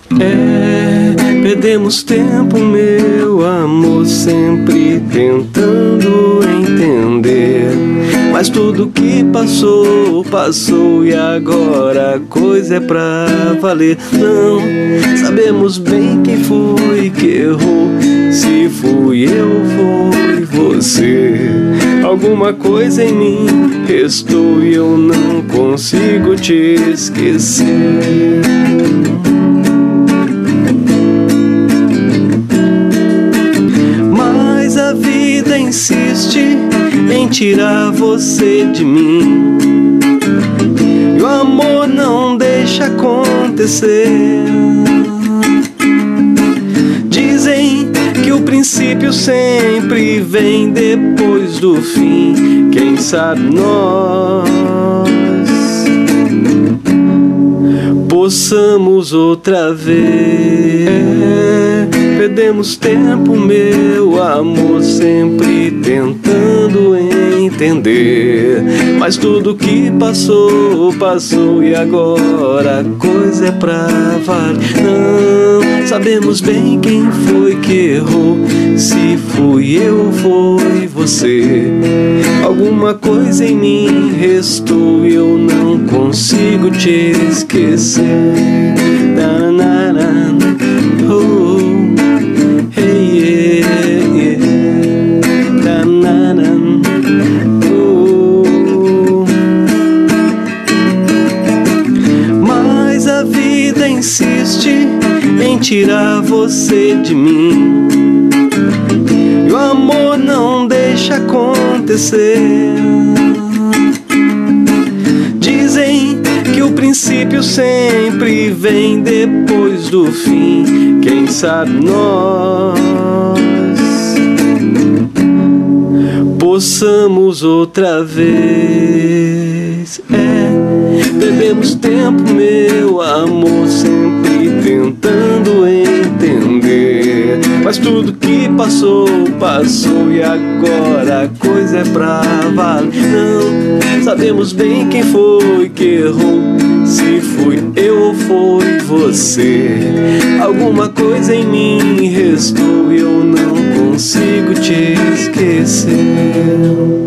Perdemos tempo, meu amor, sempre tentando entender. Mas tudo que passou, passou, e agora a coisa é pra valer. Não sabemos bem quem foi que errou, se fui eu, foi você. Alguma coisa em mim restou e eu não consigo te esquecer. Mas a vida insiste em tirar você de mim, e o amor não deixa acontecer. Dizem que o princípio sempre vem depois do fim. Quem sabe nós possamos outra vez. Perdemos tempo, meu amor, sempre tentando entender. Mas tudo que passou, passou, e agora a coisa é pra valer. Não sabemos bem quem foi que errou, se fui eu, foi você. Alguma coisa em mim restou e eu não consigo te esquecer. Mas a vida insiste em tirar você de mim, e o amor não deixa acontecer. Dizem que o princípio sempre vem depois do fim. Quem sabe nós possamos outra vez. Perdemos tempo, meu amor, sempre tentando entender. Mas tudo que passou, passou, e agora a coisa é pra valer. Não sabemos bem quem foi que errou, se fui eu ou foi você. Alguma coisa em mim restou e eu não consigo te esquecer.